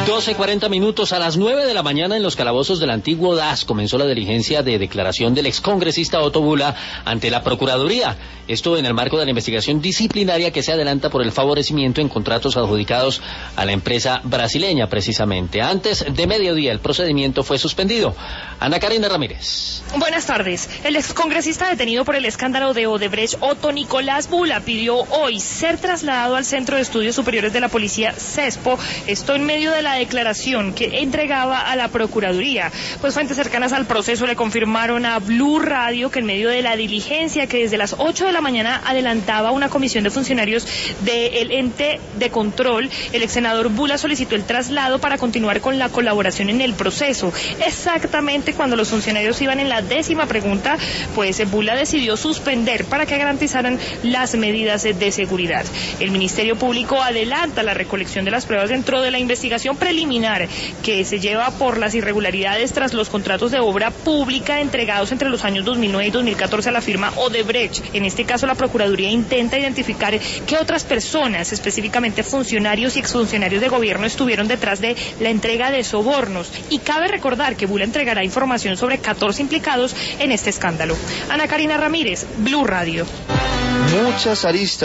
12:40 a las 9 de la mañana en los calabozos del antiguo DAS comenzó la diligencia de declaración del excongresista Otto Bula ante la Procuraduría. Esto en el marco de la investigación disciplinaria que se adelanta por el favorecimiento en contratos adjudicados a la empresa brasileña, precisamente. Antes de mediodía el procedimiento fue suspendido. Ana Karina Ramírez. Buenas tardes. El excongresista detenido por el escándalo de Odebrecht, Otto Nicolás Bula, pidió hoy ser trasladado al Centro de Estudios Superiores de la Policía, CESPO. Esto en medio de la declaración que entregaba a la Procuraduría. Pues fuentes cercanas al proceso le confirmaron a Blue Radio que en medio de la diligencia que desde las 8 de la mañana adelantaba una comisión de funcionarios del ente de control, el ex senador Bula solicitó el traslado para continuar con la colaboración en el proceso. Exactamente cuando los funcionarios iban en la 10ª pregunta, pues Bula decidió suspender para que garantizaran las medidas de seguridad. El Ministerio Público adelanta la recolección de las pruebas dentro de la investigación preliminar que se lleva por las irregularidades tras los contratos de obra pública entregados entre los años 2009 y 2014 a la firma Odebrecht. En este caso, la Procuraduría intenta identificar qué otras personas, específicamente funcionarios y exfuncionarios de gobierno, estuvieron detrás de la entrega de sobornos. Y cabe recordar que Bula entregará información sobre 14 implicados en este escándalo. Ana Karina Ramírez, Blue Radio. Muchas aristas.